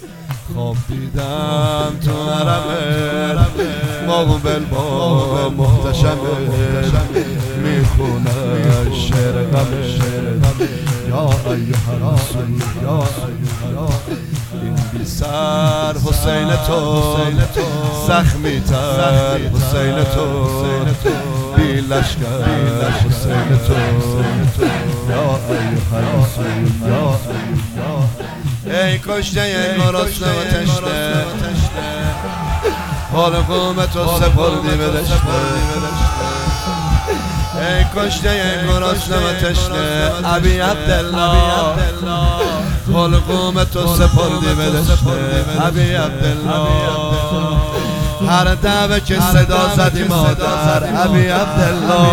خواب دیدم تو حرمت مقبل با محتشمت میخونن شعر غمت یا ایها رسول یا این بی سر حسین تو زخمی تر حسین تو بی لشکر حسین تو یا ایها رسول یا ای کشته گرسنه و تشنه حال قوم تو سپردی به دشته ای کشته گرسنه و تشنه ابی عبدالله حال قوم تو سپردی به دشته ابی عبدالله هر دعوه که صدا زدی مادر ابی عبدالله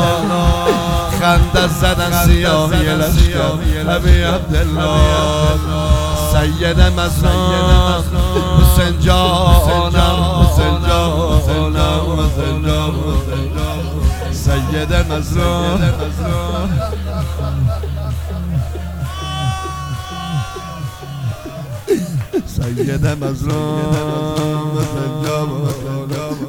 خنده زدن سیاهی لشکر ابی عبدالله سید مظلوم حسین جانم حسین جانم حسین جانم سید مظلوم سید مظلوم حسین جانم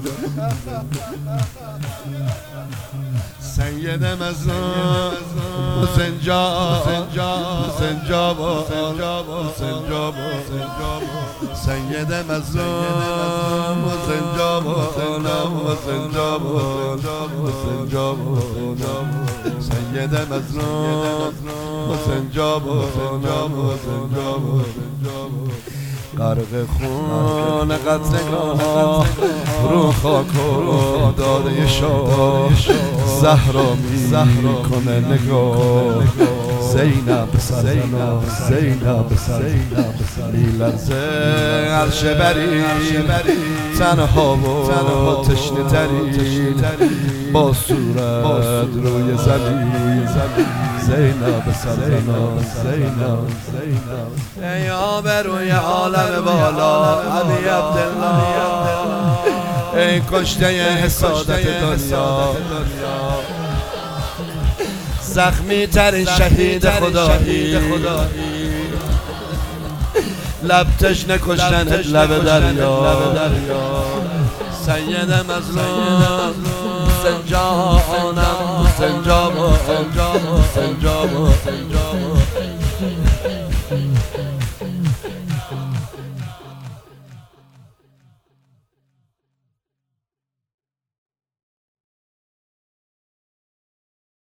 سید مظلوم حسین جان حسین جان حسین جان سید مظلوم حسین جان حسین جان حسین جان سید مظلوم حسین جان حسین جان غرق خون قتلگاه رو خاک و داده شاه زهرا میکنه نگاه زینب سرزنا زینب سرزنا میلرزه عرش بری تنها و تشنه تری با صورت روی زمین زینب سرزنا زینب ای آبروی عالم بالا ابی عبدالله ای کشته حسادت دنیا زخمی ترین شهید خدایی لب تشنه کشتنت لب دریا سید مظلوم حسین جانم حسین جان حسین جان حسین جان